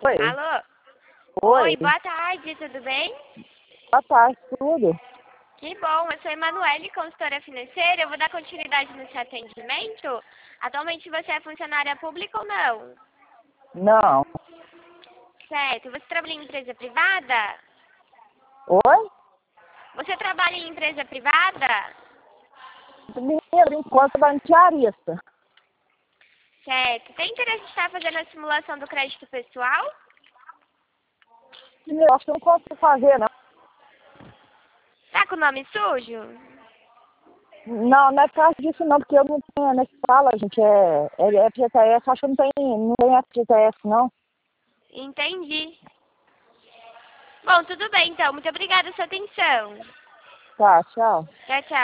Oi. Alô? Oi. Oi, boa tarde, tudo bem? Boa tarde, tudo? Que bom, eu sou Emanuele, consultora financeira. Eu vou dar continuidade no seu atendimento. Atualmente você é funcionária pública ou não? Não. Certo. Você trabalha em empresa privada? Oi? Você trabalha em empresa privada? Primeiro, enquanto diarista. Certo. Tem interesse em estar fazendo a simulação do crédito pessoal? Primeiro, acho que eu não consigo fazer, não. Tá com o nome sujo? Não, não é por causa disso, não, porque eu não tenho, né, que fala, gente, é FGTS, acho que não tem FGTS, não. Entendi. Bom, tudo bem então. Muito obrigada pela sua atenção. Tá, tchau. Tchau, tchau.